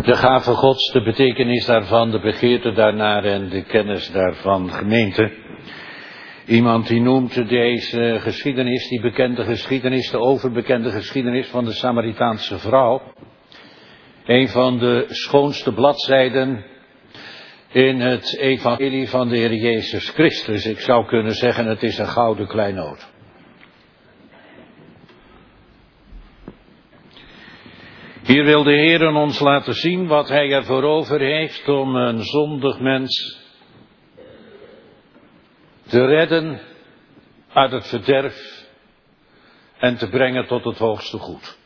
De gave Gods, de betekenis daarvan, de begeerte daarnaar en de kennis daarvan, gemeente. Iemand die noemt deze geschiedenis, die bekende geschiedenis, de overbekende geschiedenis van de Samaritaanse vrouw, een van de schoonste bladzijden in het evangelie van de Heer Jezus Christus. Ik zou kunnen zeggen, het is een gouden kleinood. Hier wil de Heer ons laten zien wat Hij ervoor over heeft om een zondig mens te redden uit het verderf en te brengen tot het hoogste goed.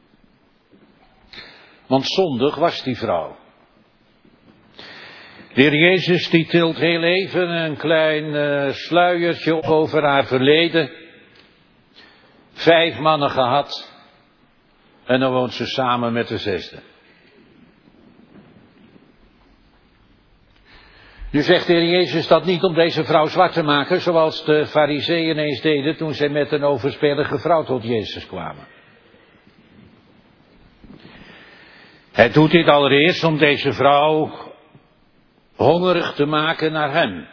Want zondig was die vrouw. De Heer Jezus die tilt heel even een klein sluiertje over haar verleden. 5 mannen gehad. En dan woont ze samen met de 6e. Nu zegt de Heer Jezus dat niet om deze vrouw zwart te maken, zoals de Farizeeën eens deden toen zij met een overspelige vrouw tot Jezus kwamen. Hij doet dit allereerst om deze vrouw hongerig te maken naar hem.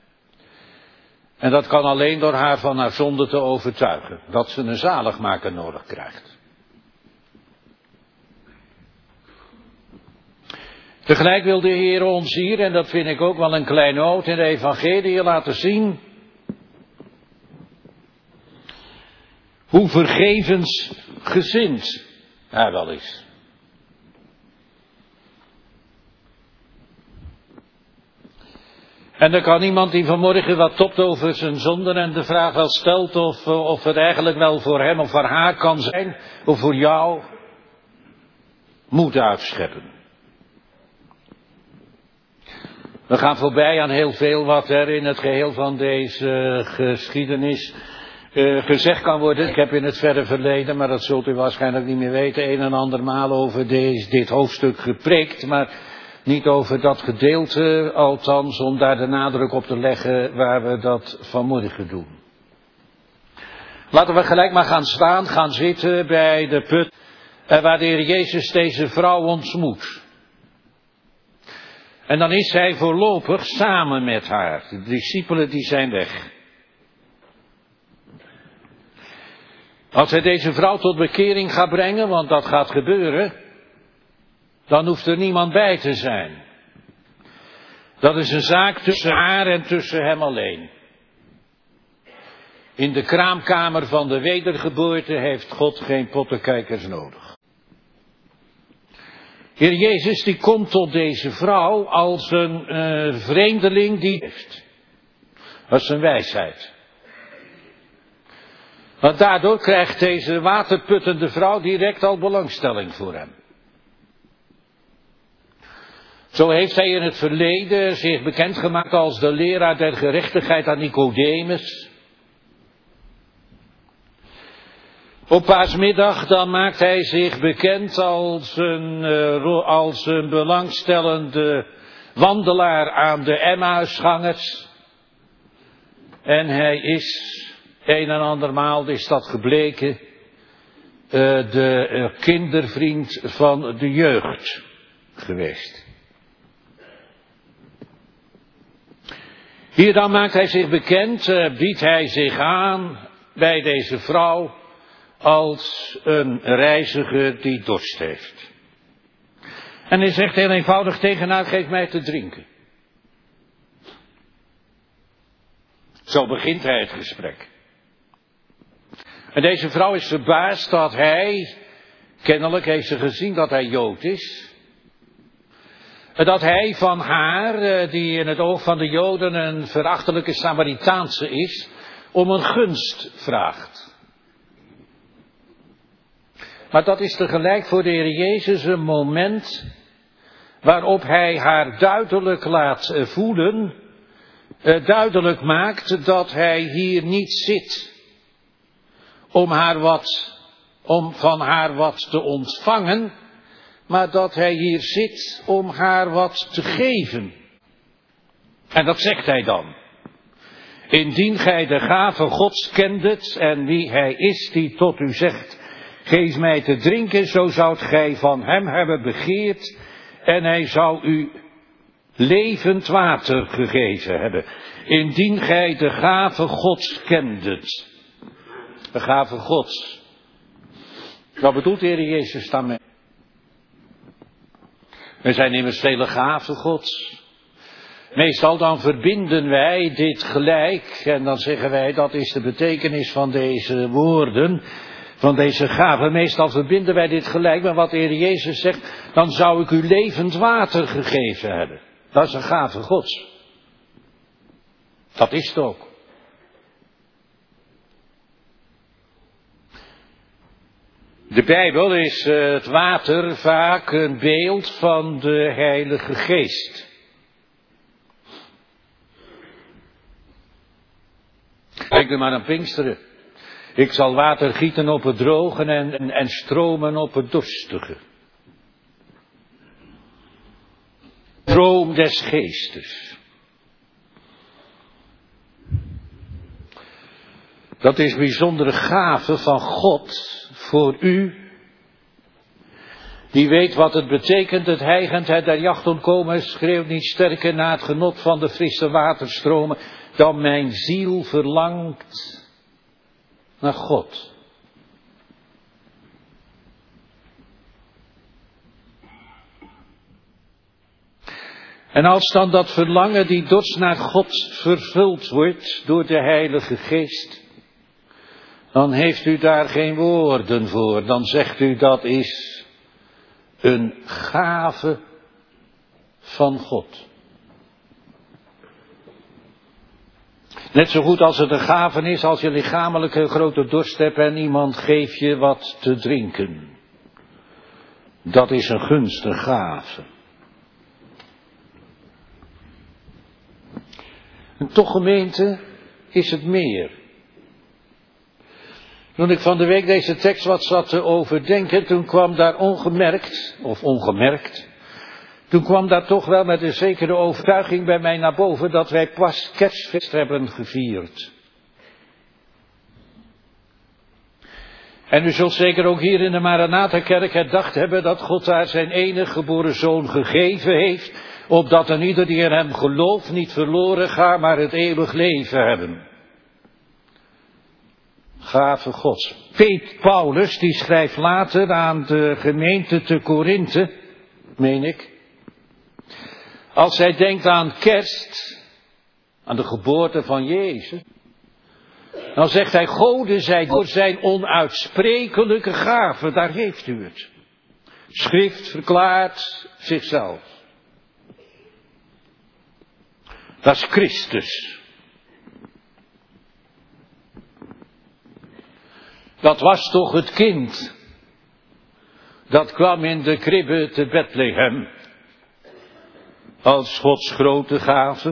En dat kan alleen door haar van haar zonde te overtuigen, dat ze een zaligmaker nodig krijgt. Tegelijk wil de Heer ons hier, en dat vind ik ook wel een klein oot in de evangelie, laten zien hoe vergevensgezind hij wel is. En er kan iemand die vanmorgen wat topt over zijn zonden en de vraag wel stelt of het eigenlijk wel voor hem of voor haar kan zijn, of voor jou, moed uitscheppen. We gaan voorbij aan heel veel wat er in het geheel van deze geschiedenis gezegd kan worden. Ik heb in het verre verleden, maar dat zult u waarschijnlijk niet meer weten, een en ander maal over dit hoofdstuk gepreekt, maar niet over dat gedeelte, althans om daar de nadruk op te leggen waar we dat vanmorgen doen. Laten we gelijk maar gaan zitten bij de put waar de Heer Jezus deze vrouw ontmoet. En dan is hij voorlopig samen met haar. De discipelen die zijn weg. Als hij deze vrouw tot bekering gaat brengen, want dat gaat gebeuren, dan hoeft er niemand bij te zijn. Dat is een zaak tussen haar en tussen hem alleen. In de kraamkamer van de wedergeboorte heeft God geen pottenkijkers nodig. Heer Jezus die komt tot deze vrouw als een vreemdeling die heeft. Dat is een wijsheid. Want daardoor krijgt deze waterputtende vrouw direct al belangstelling voor hem. Zo heeft hij in het verleden zich bekendgemaakt als de leraar der gerechtigheid aan Nicodemus. Op Paasmiddag dan maakt hij zich bekend als een belangstellende wandelaar aan de Emmausgangers. En hij is, een en andermaal is dat gebleken, de kindervriend van de jeugd geweest. Hier dan maakt hij zich bekend, biedt hij zich aan bij deze vrouw als een reiziger die dorst heeft. En hij zegt heel eenvoudig tegen haar, geef mij te drinken. Zo begint hij het gesprek. En deze vrouw is verbaasd dat hij, kennelijk heeft ze gezien dat hij Jood is, dat hij van haar, die in het oog van de Joden een verachtelijke Samaritaanse is, om een gunst vraagt. Maar dat is tegelijk voor de Heer Jezus een moment waarop hij haar duidelijk laat voelen, duidelijk maakt dat hij hier niet zit om van haar wat te ontvangen, maar dat hij hier zit om haar wat te geven. En dat zegt hij dan. Indien gij de gave Gods kendet en wie hij is die tot u zegt, geef mij te drinken, zo zoudt gij van hem hebben begeerd en hij zou u levend water gegeven hebben, indien gij de gave Gods kendet. De gave Gods. Wat bedoelt de Heer Jezus daarmee? Er zijn immers vele gaven Gods. Meestal dan verbinden wij dit gelijk en dan zeggen wij dat is de betekenis van deze woorden, van deze gaven. Meestal verbinden wij dit gelijk met wat de Heer Jezus zegt, dan zou ik u levend water gegeven hebben. Dat is een gave Gods. Dat is het ook. De Bijbel is het water vaak een beeld van de Heilige Geest. Denk nu maar aan Pinksteren. Ik zal water gieten op het droge en stromen op het dorstige. Stroom des Geestes. Dat is bijzondere gave van God voor u, die weet wat het betekent, het hijgendheid der jacht ontkomen, schreeuwt niet sterker naar het genot van de frisse waterstromen, dan mijn ziel verlangt naar God. En als dan dat verlangen, die dorst naar God vervuld wordt door de Heilige Geest, dan heeft u daar geen woorden voor. Dan zegt u dat is een gave van God. Net zo goed als het een gave is als je lichamelijke grote dorst hebt en iemand geeft je wat te drinken. Dat is een gunstige gave. En toch, gemeente, is het meer. Toen ik van de week deze tekst wat zat te overdenken, toen kwam daar ongemerkt, toen kwam daar toch wel met een zekere overtuiging bij mij naar boven dat wij pas Kerstfeest hebben gevierd. En u zult zeker ook hier in de Maranatha-kerk herdacht hebben dat God daar zijn enige geboren zoon gegeven heeft, opdat een ieder die in hem gelooft niet verloren gaat, maar het eeuwig leven hebben. Gave Gods. Paulus, die schrijft later aan de gemeente te Korinthe, meen ik. Als hij denkt aan kerst, aan de geboorte van Jezus, dan zegt hij, Gode zij door zijn onuitsprekelijke gave, daar heeft u het. Schrift verklaart zichzelf. Dat is Christus. Dat was toch het kind. Dat kwam in de kribbe te Bethlehem. Als Gods grote gave.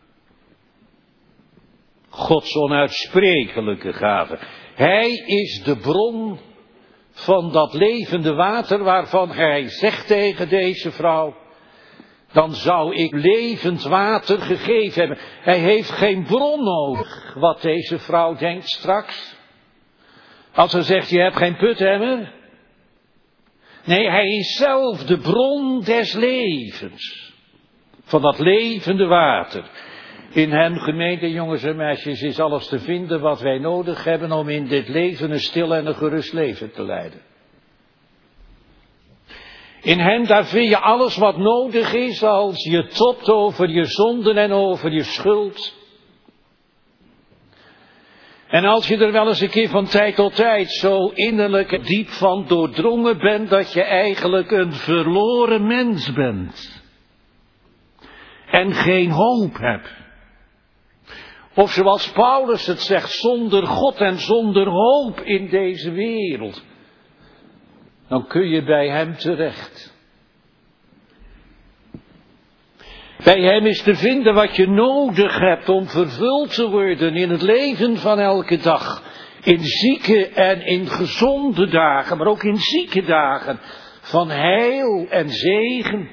Gods onuitsprekelijke gave. Hij is de bron van dat levende water waarvan hij zegt tegen deze vrouw, dan zou ik levend water gegeven hebben. Hij heeft geen bron nodig, wat deze vrouw denkt straks. Als ze zegt, je hebt geen puthemmer. Nee, hij is zelf de bron des levens. Van dat levende water. In hem, gemeente, jongens en meisjes, is alles te vinden wat wij nodig hebben om in dit leven een stil en een gerust leven te leiden. In hem, daar vind je alles wat nodig is als je topt over je zonden en over je schuld. En als je er wel eens een keer van tijd tot tijd zo innerlijk diep van doordrongen bent dat je eigenlijk een verloren mens bent. En geen hoop hebt. Of zoals Paulus het zegt, zonder God en zonder hoop in deze wereld. Dan kun je bij hem terecht. Bij hem is te vinden wat je nodig hebt om vervuld te worden in het leven van elke dag. In zieke en in gezonde dagen, maar ook in zieke dagen van heil en zegen.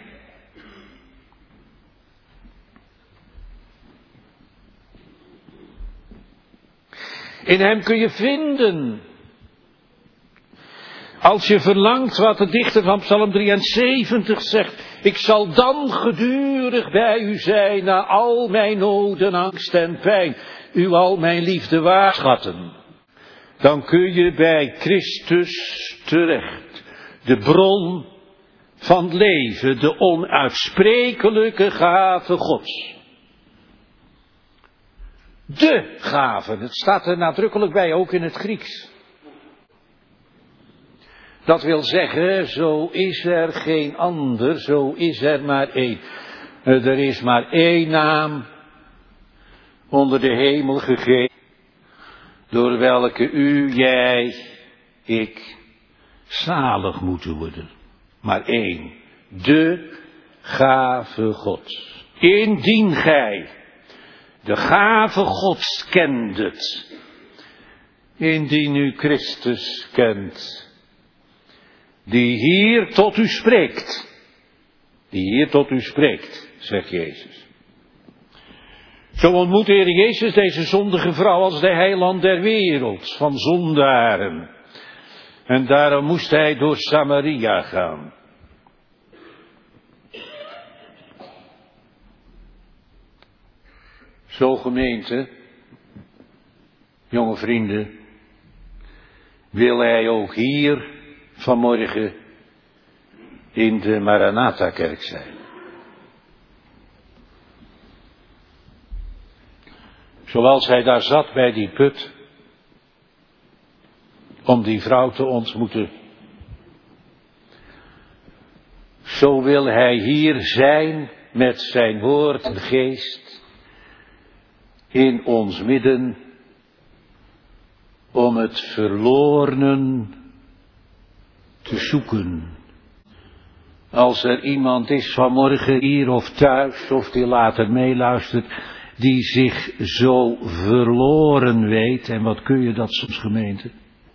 In hem kun je vinden Als je verlangt wat de dichter van Psalm 73 zegt, ik zal dan gedurig bij u zijn, na al mijn noden, angst en pijn, u al mijn liefde waarschatten. Dan kun je bij Christus terecht, de bron van het leven, de onuitsprekelijke gave Gods. De gave, het staat er nadrukkelijk bij, ook in het Grieks. Dat wil zeggen, zo is er geen ander, zo is er maar één. Er is maar één naam onder de hemel gegeven, door welke u, jij, ik, zalig moeten worden. Maar één, de gave Gods. Indien gij de gave Gods kendet, indien u Christus kent, die hier tot u spreekt. Die hier tot u spreekt, zegt Jezus. Zo ontmoet de Heer Jezus deze zondige vrouw als de heiland der wereld, van zondaren. En daarom moest hij door Samaria gaan. Zo gemeente, jonge vrienden, wil hij ook hier vanmorgen in de Maranatha-kerk zijn. Zoals hij daar zat bij die put, om die vrouw te ontmoeten. Zo wil hij hier zijn met zijn woord en geest in ons midden, om het verlorenen te zoeken. Als er iemand is vanmorgen hier of thuis, of die later meeluistert, die zich zo verloren weet, en wat kun je dat soms, gemeente?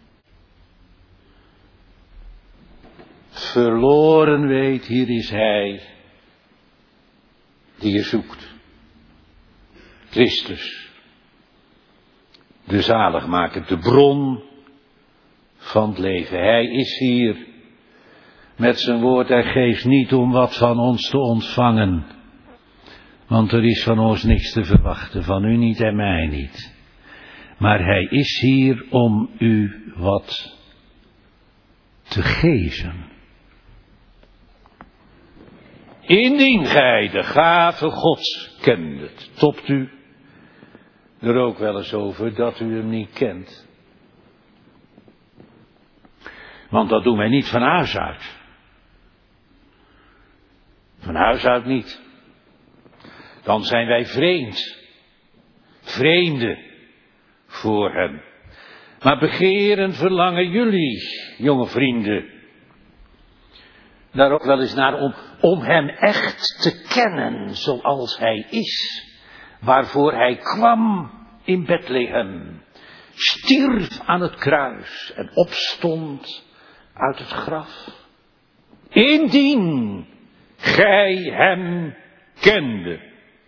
Verloren weet, hier is hij die je zoekt. Christus, de zaligmaker, de bron van het leven. Hij is hier met zijn woord en geest niet om wat van ons te ontvangen. Want er is van ons niks te verwachten, van u niet en mij niet. Maar hij is hier om u wat te geven. Indien gij de gave Gods kendet, topt u er ook wel eens over dat u hem niet kent. Want dat doen wij niet van huis uit. Van huis uit niet. Dan zijn wij vreemden voor hem. Maar begeren verlangen jullie, jonge vrienden, daar ook wel eens naar om hem echt te kennen zoals hij is. Waarvoor hij kwam in Bethlehem, stierf aan het kruis en opstond uit het graf. Indien gij hem kende,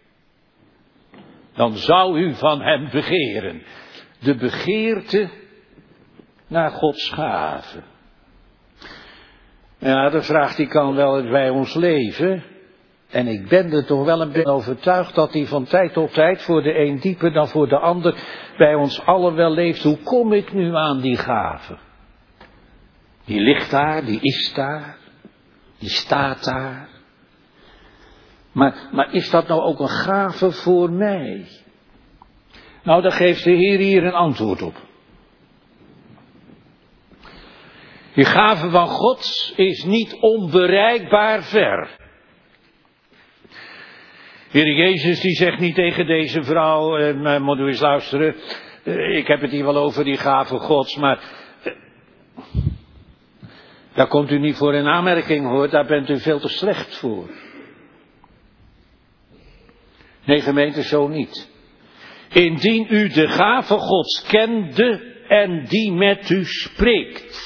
dan zou u van hem begeren. De begeerte naar Gods gave. Ja, de vraag die kan wel eens bij ons leven. En ik ben er toch wel een beetje overtuigd dat die van tijd tot tijd, voor de een dieper dan voor de ander, bij ons allen wel leeft. Hoe kom ik nu aan die gave? Die ligt daar, die is daar, die staat daar. Maar is dat nou ook een gave voor mij? Nou, daar geeft de Heer hier een antwoord op. Die gave van God is niet onbereikbaar ver. Heer Jezus die zegt niet tegen deze vrouw, moet u eens luisteren, ik heb het hier wel over die gave Gods, maar daar komt u niet voor in aanmerking hoor, daar bent u veel te slecht voor. Nee gemeente, zo niet. Indien u de gave Gods kende en die met u spreekt.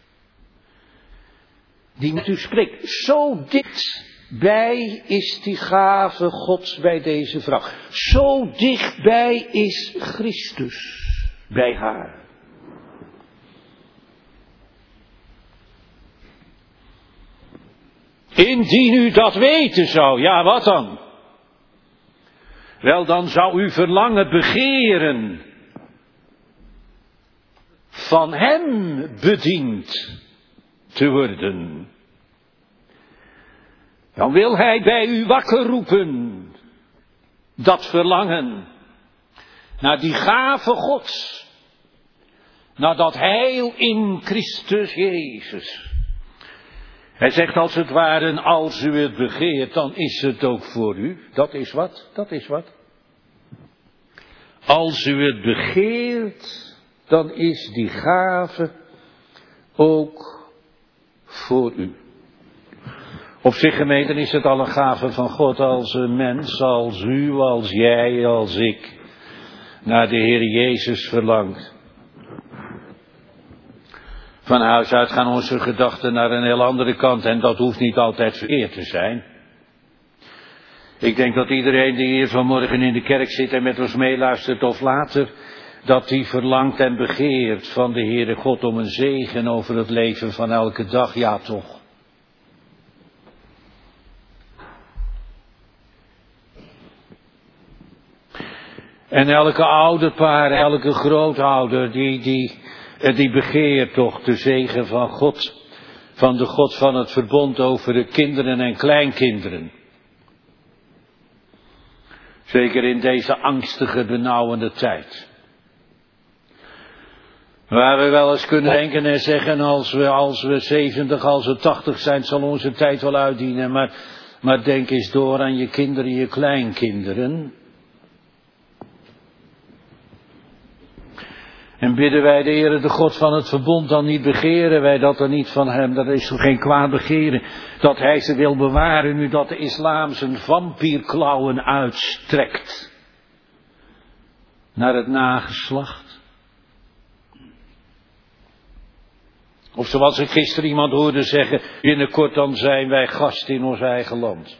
Die met u spreekt. Zo dichtbij is die gave Gods bij deze vrouw. Zo dichtbij is Christus bij haar. Indien u dat weten zou, ja wat dan? Wel, dan zou u verlangen begeren van hem bediend te worden. Dan wil hij bij u wakker roepen, dat verlangen naar die gave Gods, naar dat heil in Christus Jezus. Hij zegt als het ware, als u het begeert, dan is het ook voor u. Dat is wat, dat is wat. Als u het begeert, dan is die gave ook voor u. Op zich gemeente is het al een gave van God als een mens, als u, als jij, als ik, naar de Heer Jezus verlangt. Van huis uit gaan onze gedachten naar een heel andere kant en dat hoeft niet altijd verkeerd te zijn. Ik denk dat iedereen die hier vanmorgen in de kerk zit en met ons meeluistert of later, dat die verlangt en begeert van de Heere God om een zegen over het leven van elke dag, ja toch. En elke ouderpaar, elke grootouder, die begeert toch de zegen van God, van de God van het verbond over de kinderen en kleinkinderen. Zeker in deze angstige, benauwende tijd. Waar we wel eens kunnen denken en zeggen, als we 70, als we 80 zijn, zal onze tijd wel uitdienen. Maar denk eens door aan je kinderen, je kleinkinderen. En bidden wij de Heere, de God van het verbond, dan niet begeren wij dat er niet van hem, dat is toch geen kwaad begeren, dat hij ze wil bewaren nu dat de islam zijn vampierklauwen uitstrekt naar het nageslacht. Of zoals ik gisteren iemand hoorde zeggen, binnenkort dan zijn wij gast in ons eigen land.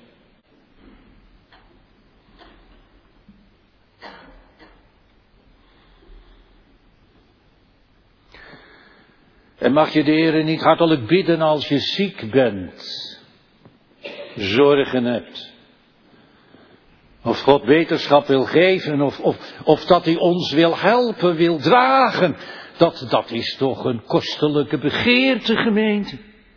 En mag je de Heere niet hartelijk bidden als je ziek bent, zorgen hebt. Of God beterschap wil geven, of dat hij ons wil helpen, wil dragen. Dat is toch een kostelijke begeerte, gemeente.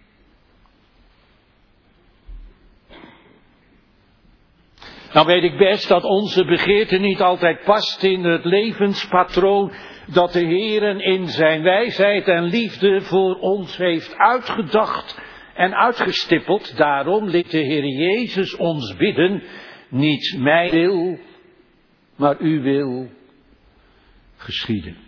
Nou weet ik best dat onze begeerte niet altijd past in het levenspatroon dat de Heere in zijn wijsheid en liefde voor ons heeft uitgedacht en uitgestippeld. Daarom liet de Heer Jezus ons bidden, niet mijn wil, maar uw wil geschieden.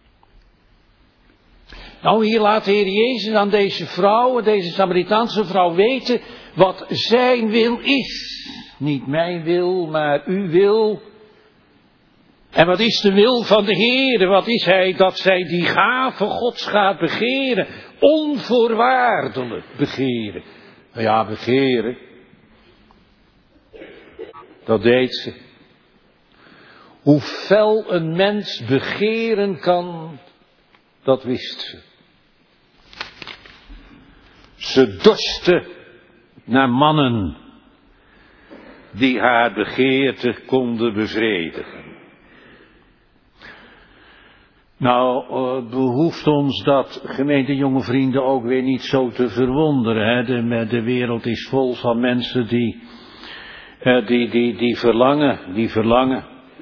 Nou, hier laat de Heer Jezus aan deze vrouw, deze Samaritaanse vrouw weten wat zijn wil is. Niet mijn wil, maar uw wil. En wat is de wil van de Heere? Wat is hij dat zij die gave Gods gaat begeren? Onvoorwaardelijk begeren. Nou ja, begeren. Dat deed ze. Hoe fel een mens begeren kan, dat wist ze. Ze dorstte naar mannen die haar begeerte konden bevredigen. Nou, behoeft ons dat, gemeente jonge vrienden, ook weer niet zo te verwonderen. Hè? De wereld is vol van mensen die verlangen.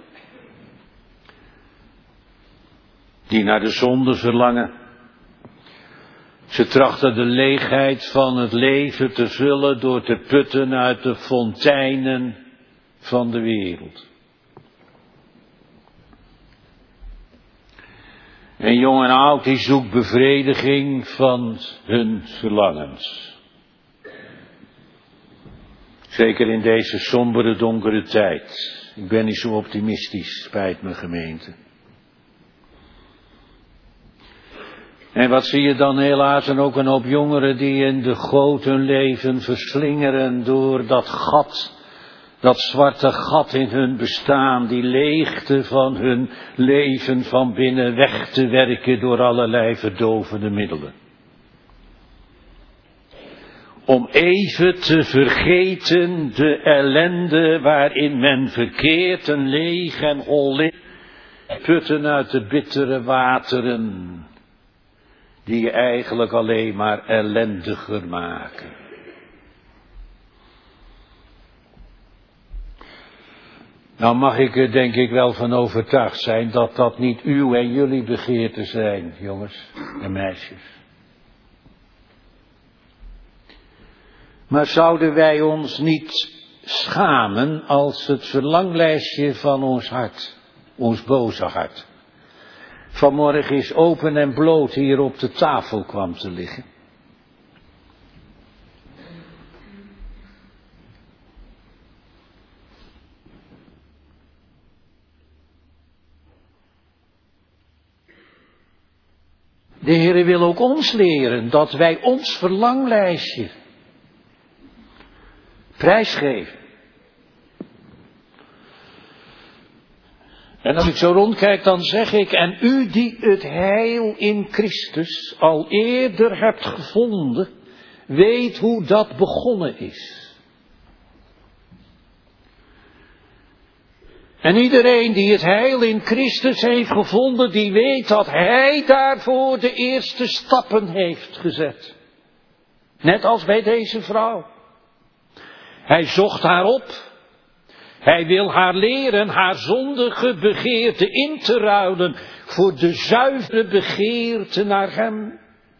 Die naar de zonde verlangen. Ze trachten de leegheid van het leven te vullen door te putten uit de fonteinen van de wereld. En jong en oud die zoekt bevrediging van hun verlangens. Zeker in deze sombere, donkere tijd. Ik ben niet zo optimistisch, spijt me gemeente. En wat zie je dan helaas en ook een hoop jongeren die in de goot hun leven verslingeren door dat gat. Dat zwarte gat in hun bestaan, die leegte van hun leven van binnen weg te werken door allerlei verdovende middelen. om even te vergeten de ellende waarin men verkeert, een leeg en hol putten uit de bittere wateren, die je eigenlijk alleen maar ellendiger maken. Nou mag ik er denk ik wel van overtuigd zijn dat dat niet uw en jullie begeerten zijn, jongens en meisjes. Maar zouden wij ons niet schamen als het verlanglijstje van ons hart, ons boze hart, vanmorgen eens open en bloot hier op de tafel kwam te liggen? De Heere wil ook ons leren dat wij ons verlanglijstje prijsgeven. En als ik zo rondkijk, dan zeg ik, en u die het heil in Christus al eerder hebt gevonden, weet hoe dat begonnen is. En iedereen die het heil in Christus heeft gevonden, die weet dat hij daarvoor de eerste stappen heeft gezet. Net als bij deze vrouw. Hij zocht haar op. Hij wil haar leren haar zondige begeerte in te ruilen voor de zuivere begeerte naar hem.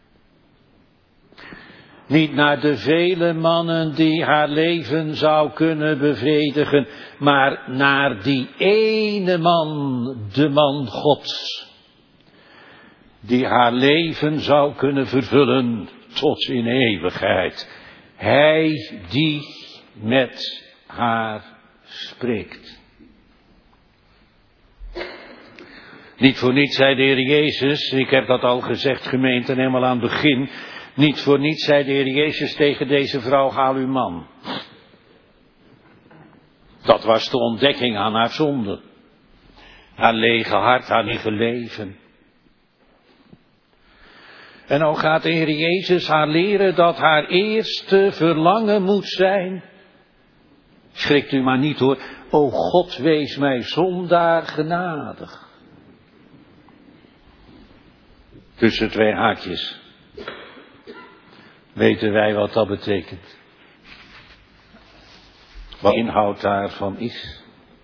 Niet naar de vele mannen die haar leven zou kunnen bevredigen, maar naar die ene man, de man Gods, die haar leven zou kunnen vervullen tot in eeuwigheid. Hij die met haar spreekt. Niet voor niets zei de Heer Jezus, ik heb dat al gezegd gemeente helemaal aan het begin, niet voor niets zei de Heer Jezus tegen deze vrouw, haal uw man. Dat was de ontdekking aan haar zonde. Haar lege hart, haar lege leven. En nou gaat de Heer Jezus haar leren dat haar eerste verlangen moet zijn. Schrikt u maar niet hoor. O God, wees mij zondaar genadig. Tussen twee haakjes. Weten wij wat dat betekent? Wat de inhoud daarvan is?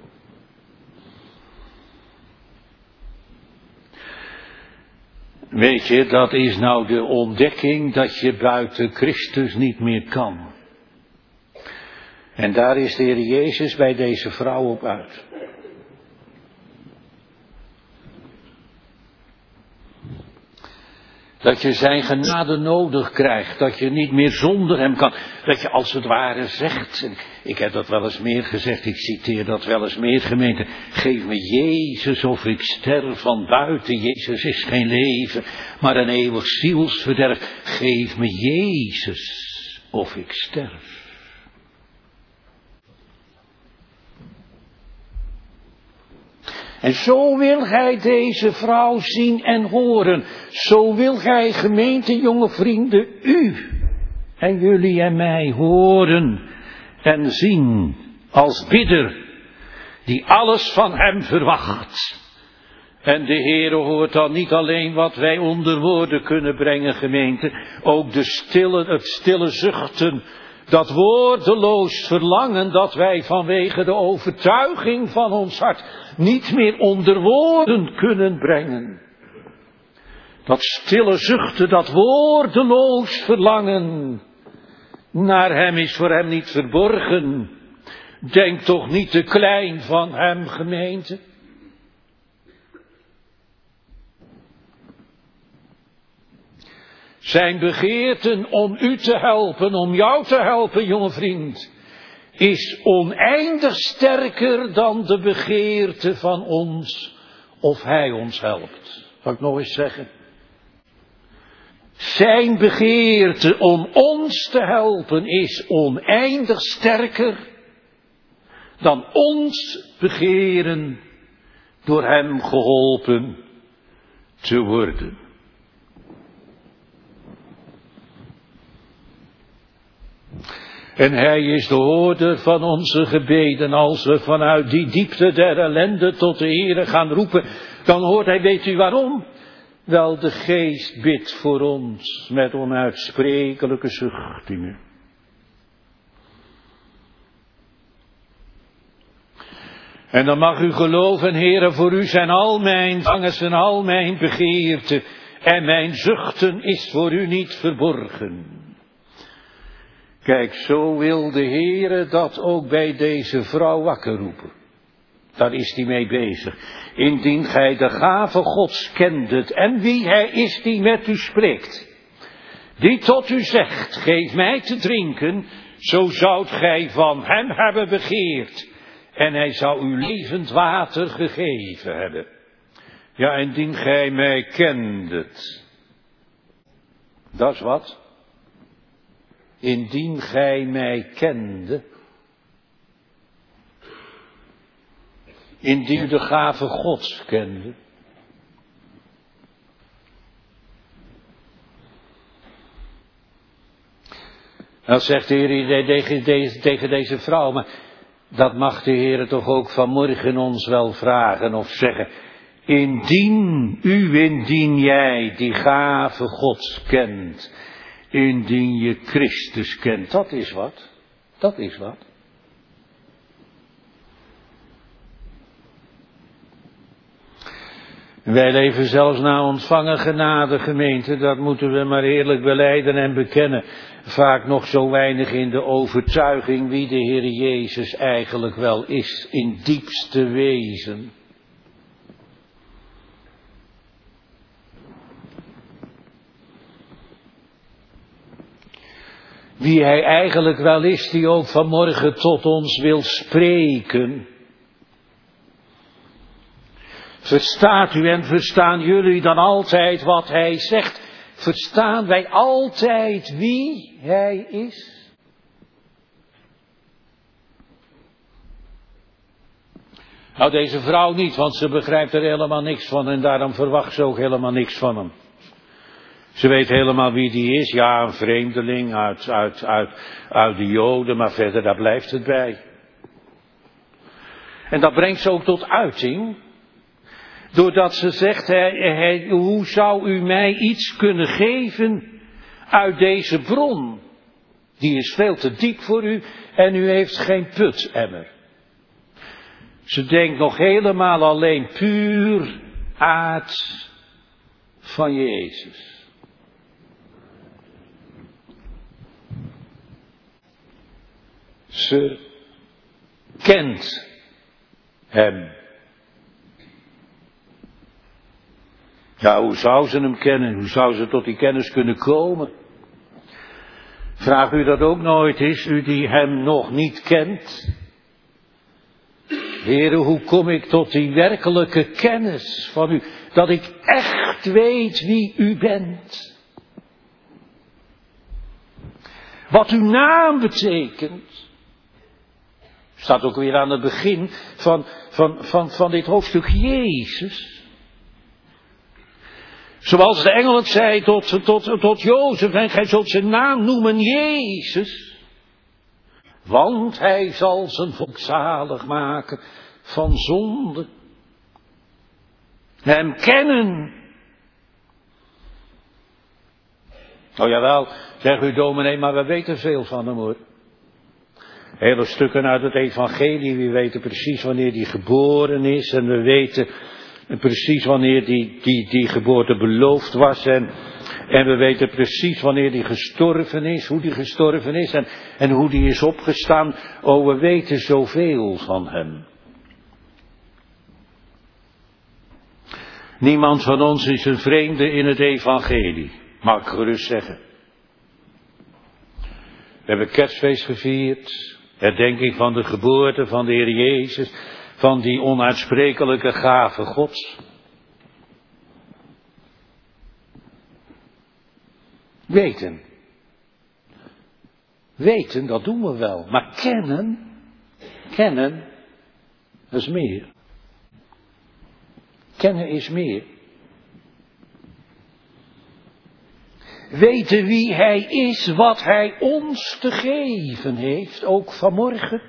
Weet je, dat is nou de ontdekking dat je buiten Christus niet meer kan. En daar is de Heer Jezus bij deze vrouw op uit. Dat je zijn genade nodig krijgt. Dat je niet meer zonder hem kan. Dat je als het ware zegt. En ik heb dat wel eens meer gezegd. Ik citeer dat wel eens meer gemeente. Geef me Jezus of ik sterf van buiten. Jezus is geen leven. Maar een eeuwig zielsverderf. Geef me Jezus of ik sterf. En zo wil hij deze vrouw zien en horen. Zo wil hij, gemeente, jonge vrienden, u en jullie en mij horen en zien als bidder die alles van hem verwacht. En de Heere hoort dan niet alleen wat wij onder woorden kunnen brengen, gemeente, ook het stille zuchten, dat woordeloos verlangen dat wij vanwege de overtuiging van ons hart niet meer onder woorden kunnen brengen. Dat stille zuchten, dat woordeloos verlangen naar hem is voor hem niet verborgen. Denk toch niet te klein van hem, gemeente. Zijn begeerten om u te helpen, om jou te helpen, jonge vriend, is oneindig sterker dan de begeerte van ons of hij ons helpt. Zal ik nog eens zeggen? Zijn begeerte om ons te helpen is oneindig sterker dan ons begeren door hem geholpen te worden. En hij is de hoorder van onze gebeden. Als we vanuit die diepte der ellende tot de Heere gaan roepen, dan hoort hij, weet u waarom? Wel, de Geest bidt voor ons met onuitsprekelijke zuchtingen. En dan mag u geloven, Heere, voor u zijn al mijn verlangens en al mijn begeerten. En mijn zuchten is voor u niet verborgen. Kijk, zo wil de Heere dat ook bij deze vrouw wakker roepen. Daar is hij mee bezig. Indien gij de gave Gods kendet en wie hij is die met u spreekt. Die tot u zegt, geef mij te drinken, zo zoudt gij van hem hebben begeerd. En hij zou u levend water gegeven hebben. Ja, indien gij mij kendet. Dat is wat. Indien gij mij kende. Indien u de gave Gods kende. Dat zegt de Heer tegen deze vrouw, maar dat mag de Heer toch ook vanmorgen ons wel vragen of zeggen. Indien jij die gave Gods kent, indien je Christus kent, dat is wat. Dat is wat. Wij leven zelfs na ontvangen genade, gemeente, dat moeten we maar eerlijk belijden en bekennen. Vaak nog zo weinig in de overtuiging wie de Heer Jezus eigenlijk wel is, in diepste wezen. Wie hij eigenlijk wel is, die ook vanmorgen tot ons wil spreken. Verstaat u en verstaan jullie dan altijd wat hij zegt? Verstaan wij altijd wie hij is? Nou, deze vrouw niet, want ze begrijpt er helemaal niks van en daarom verwacht ze ook helemaal niks van hem. Ze weet helemaal wie die is. Ja, een vreemdeling uit de Joden, maar verder daar blijft het bij. En dat brengt ze ook tot uiting. Doordat ze zegt, hoe zou u mij iets kunnen geven uit deze bron? Die is veel te diep voor u en u heeft geen putemmer. Ze denkt nog helemaal alleen puur aard van Jezus. Ze kent hem. Ja, hoe zou ze hem kennen? Hoe zou ze tot die kennis kunnen komen? Vraag u dat ook nooit eens, u die hem nog niet kent? Heere, hoe kom ik tot die werkelijke kennis van u? Dat ik echt weet wie u bent. Wat uw naam betekent. Staat ook weer aan het begin van dit hoofdstuk Jezus. Zoals de engel het zei tot Jozef, en gij zult zijn naam noemen Jezus. Want hij zal zijn volk zalig maken van zonde. Hem kennen. Oh jawel, zegt u dominee, maar we weten veel van hem hoor. Hele stukken uit het evangelie, we weten precies wanneer hij geboren is en we weten precies wanneer die geboorte beloofd was en we weten precies wanneer die gestorven is, hoe die gestorven is en hoe die is opgestaan. Oh, we weten zoveel van hem. Niemand van ons is een vreemde in het evangelie, mag ik gerust zeggen. We hebben kerstfeest gevierd, herdenking van de geboorte van de Heer Jezus, van die onuitsprekelijke gave Gods. Weten, dat doen we wel. Maar kennen, dat is meer. Kennen is meer. weten wie Hij is, wat Hij ons te geven heeft, ook vanmorgen.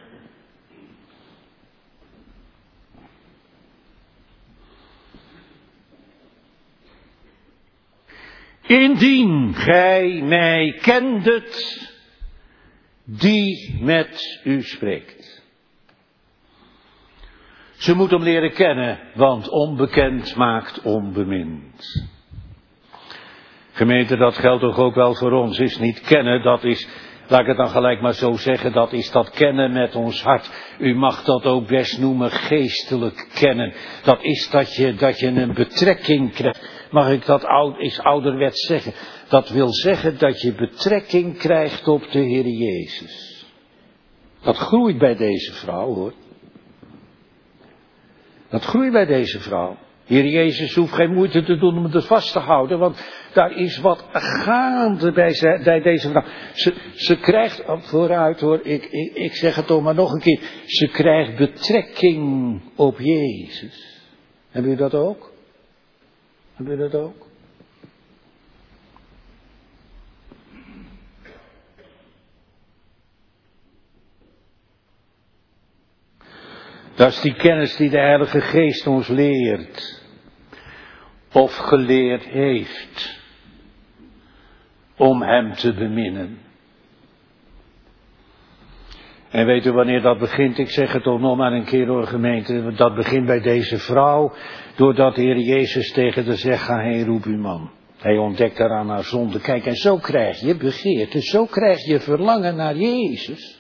Indien gij mij kendet, die met u spreekt. Ze moet hem leren kennen, want onbekend maakt onbemind. Gemeente, dat geldt toch ook wel voor ons. Is niet kennen, dat is, laat ik het dan gelijk maar zo zeggen, dat is dat kennen met ons hart. U mag dat ook best noemen geestelijk kennen. Dat is dat je een betrekking krijgt. Mag ik dat eens ouderwets zeggen? Dat wil zeggen dat je betrekking krijgt op de Heer Jezus. Dat groeit bij deze vrouw, hoor. Dat groeit bij deze vrouw. Heer Jezus hoeft geen moeite te doen om het vast te houden, want daar is wat gaande bij deze vrouw. Ze krijgt, vooruit hoor, ik zeg het toch maar nog een keer, ze krijgt betrekking op Jezus. Hebben u dat ook? Hebben u dat ook? Dat is die kennis die de Heilige Geest ons leert. Of geleerd heeft. Om Hem te beminnen. En weet u wanneer dat begint? Ik zeg het toch nog maar een keer door, gemeente. Dat begint bij deze vrouw. Doordat de Heer Jezus tegen haar zegt, ga heen, roep uw man. Hij ontdekt haar aan haar zonde. Kijk, en zo krijg je begeerte. Zo krijg je verlangen naar Jezus.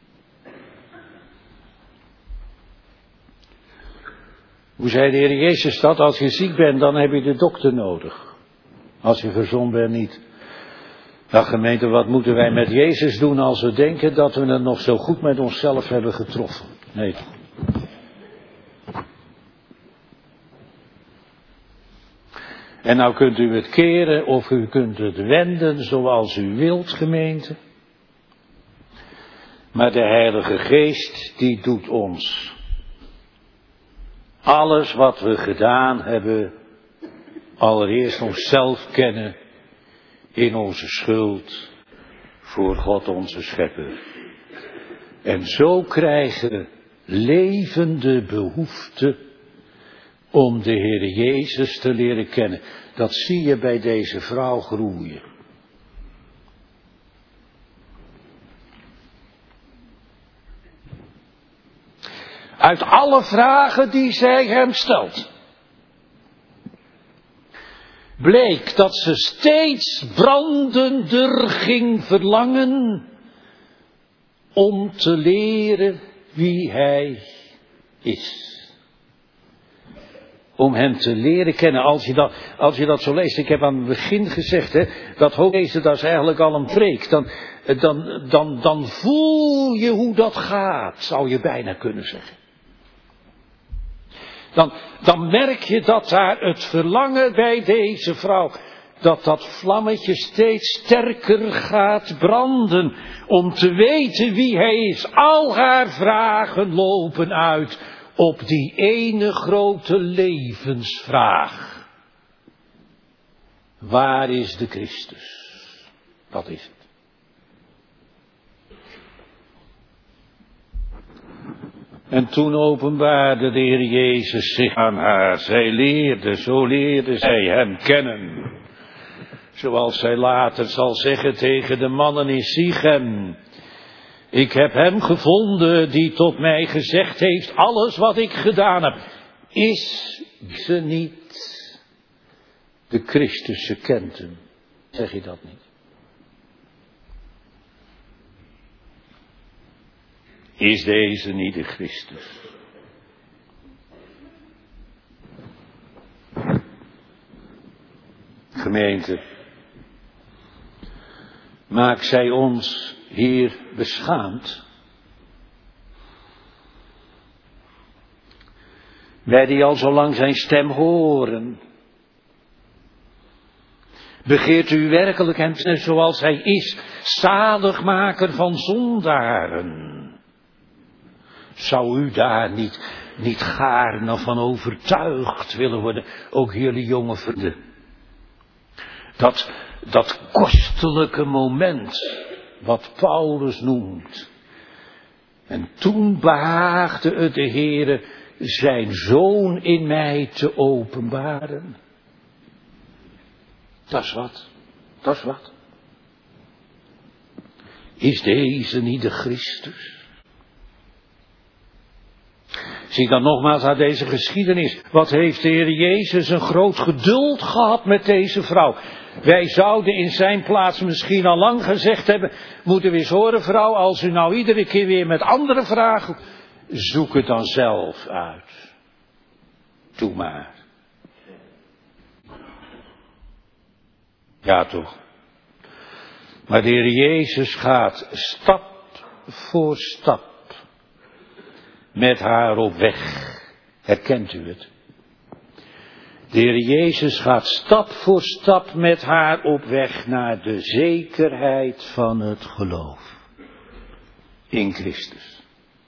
Hoe zei de Heer Jezus dat? Als je ziek bent, dan heb je de dokter nodig. Als je gezond bent, niet. Nou gemeente, wat moeten wij met Jezus doen als we denken dat we het nog zo goed met onszelf hebben getroffen? Nee. En nou kunt u het keren of u kunt het wenden zoals u wilt, gemeente. Maar de Heilige Geest, die doet ons alles wat we gedaan hebben, allereerst onszelf kennen in onze schuld voor God onze Schepper. En zo krijgen we levende behoefte om de Heer Jezus te leren kennen. Dat zie je bij deze vrouw groeien. Uit alle vragen die zij hem stelt, bleek dat ze steeds brandender ging verlangen om te leren wie hij is. Om hem te leren kennen. Als je dat zo leest, ik heb aan het begin gezegd, dat hooglezen, dat is eigenlijk al een preek. Dan voel je hoe dat gaat, zou je bijna kunnen zeggen. Dan merk je dat daar het verlangen bij deze vrouw, dat vlammetje steeds sterker gaat branden, om te weten wie hij is. Al haar vragen lopen uit op die ene grote levensvraag. Waar is de Christus? Dat is het. En toen openbaarde de Heer Jezus zich aan haar. Zo leerde zij hem kennen. Zoals zij later zal zeggen tegen de mannen in Sichem. Ik heb hem gevonden die tot mij gezegd heeft, alles wat ik gedaan heb. Is ze niet de Christus, ze kent hem. Zeg je dat niet? Is deze niet de Christus? Gemeente, maakt zij ons hier beschaamd? Wij die al zo lang zijn stem horen. Begeert u werkelijk hem zoals hij is, zaligmaker van zondaren? Zou u daar niet gaarne van overtuigd willen worden, ook jullie jonge vrienden? Dat kostelijke moment, wat Paulus noemt. En toen behaagde het de Heere zijn Zoon in mij te openbaren. Dat is wat. Is deze niet de Christus? Zie dan nogmaals naar deze geschiedenis. Wat heeft de Heer Jezus een groot geduld gehad met deze vrouw. Wij zouden in zijn plaats misschien al lang gezegd hebben, moeten we eens horen vrouw, als u nou iedere keer weer met andere vragen, zoek het dan zelf uit. Doe maar. Ja toch. Maar de Heer Jezus gaat stap voor stap met haar op weg. Herkent u het? De Heer Jezus gaat stap voor stap met haar op weg naar de zekerheid van het geloof in Christus.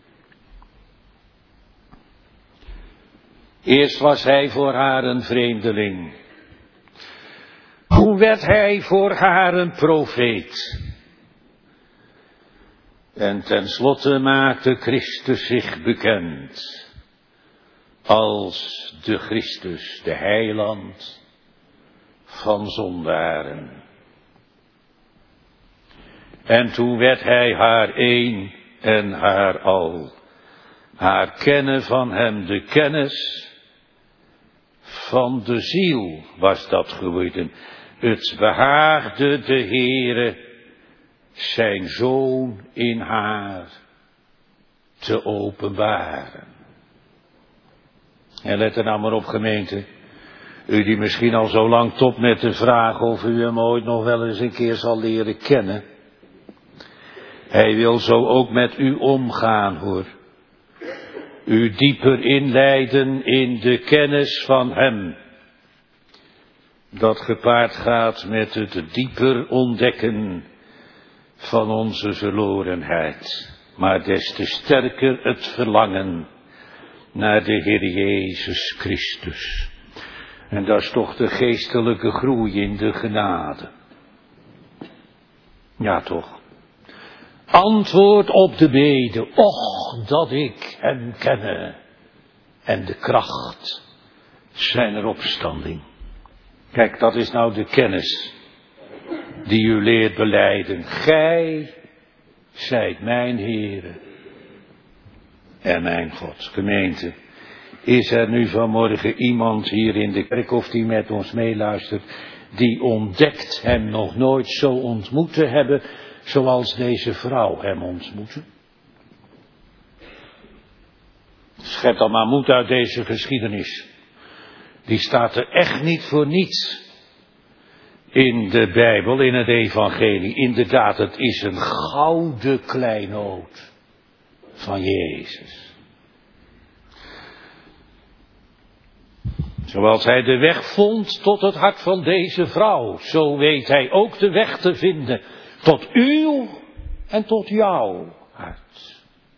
Eerst was hij voor haar een vreemdeling. Toen werd hij voor haar een profeet. En tenslotte maakte Christus zich bekend als de Christus, de heiland van zondaren. En toen werd hij haar een en haar al. Haar kennen van hem, de kennis van de ziel was dat geworden. Het behaagde de Heere zijn Zoon in haar te openbaren. En let er nou maar op, gemeente. U die misschien al zo lang topt met de vraag of u hem ooit nog wel eens een keer zal leren kennen. Hij wil zo ook met u omgaan, hoor. U dieper inleiden in de kennis van hem. Dat gepaard gaat met het dieper ontdekken van onze verlorenheid. Maar des te sterker het verlangen naar de Heer Jezus Christus. En dat is toch de geestelijke groei in de genade. Ja toch. Antwoord op de bede. Och, dat ik hem kenne. En de kracht zijner opstanding. Kijk, dat is nou de kennis die u leert belijden. Gij zijt mijn Heere en mijn God. Gemeente, is er nu vanmorgen iemand hier in de kerk of die met ons meeluistert, die ontdekt hem nog nooit zo ontmoet te hebben zoals deze vrouw hem ontmoette? Schep dan maar moed uit deze geschiedenis. Die staat er echt niet voor niets in de Bijbel, in het evangelie. Inderdaad, het is een gouden kleinood van Jezus. Zoals hij de weg vond tot het hart van deze vrouw, zo weet hij ook de weg te vinden tot uw en tot jouw hart.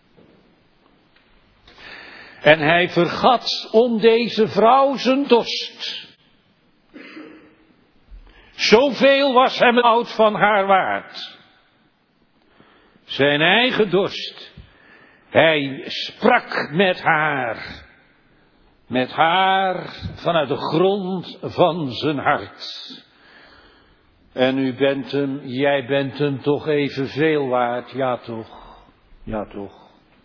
En hij vergat om deze vrouw zijn dorst. Zoveel was hem het oud van haar waard. Zijn eigen dorst. Hij sprak met haar. Met haar vanuit de grond van zijn hart. En u bent hem, jij bent hem toch evenveel waard, ja toch, ja toch.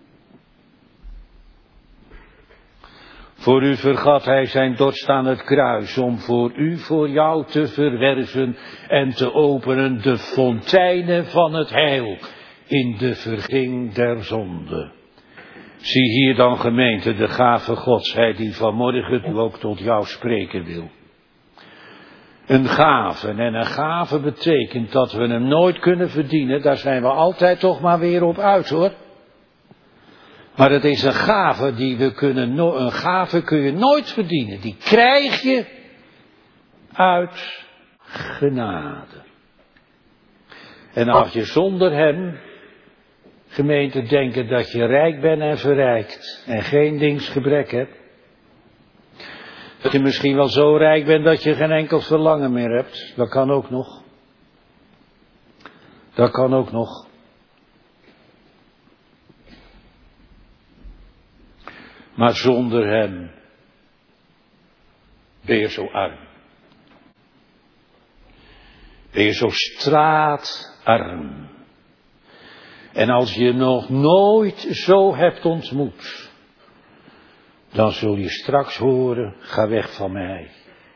Voor u vergat hij zijn dorst aan het kruis, om voor u, voor jou te verwerven en te openen de fonteinen van het heil in de verging der zonde. Zie hier dan, gemeente, de gave Gods, hij die vanmorgen ook tot jou spreken wil. Een gave, en een gave betekent dat we hem nooit kunnen verdienen, daar zijn we altijd toch maar weer op uit, hoor. Maar het is een gave die we kunnen, een gave kun je nooit verdienen. Die krijg je uit genade. En als je zonder hem, gemeente, denken dat je rijk bent en verrijkt en geen dingsgebrek hebt, Dat je misschien wel zo rijk bent dat je geen enkel verlangen meer hebt. Dat kan ook nog. Dat kan ook nog. Maar zonder hem ben je zo arm. Ben je zo straatarm. En als je nog nooit zo hebt ontmoet, dan zul je straks horen, ga weg van mij.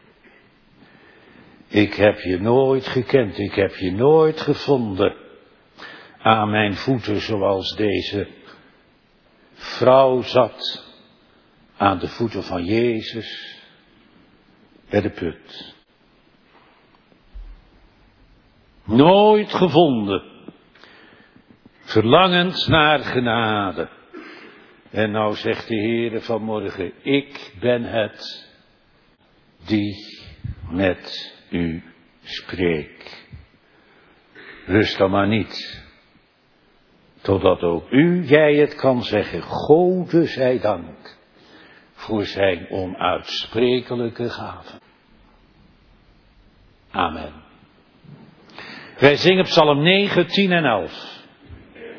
Ik heb je nooit gekend, ik heb je nooit gevonden aan mijn voeten zoals deze vrouw zat aan de voeten van Jezus bij de put. Nooit gevonden, verlangend naar genade. En nou zegt de Heere vanmorgen, ik ben het die met u spreekt. Rust dan maar niet, totdat ook jij het kan zeggen, Gode zij dank voor zijn onuitsprekelijke gaven. Amen. Wij zingen Psalm 9, 10 en 11.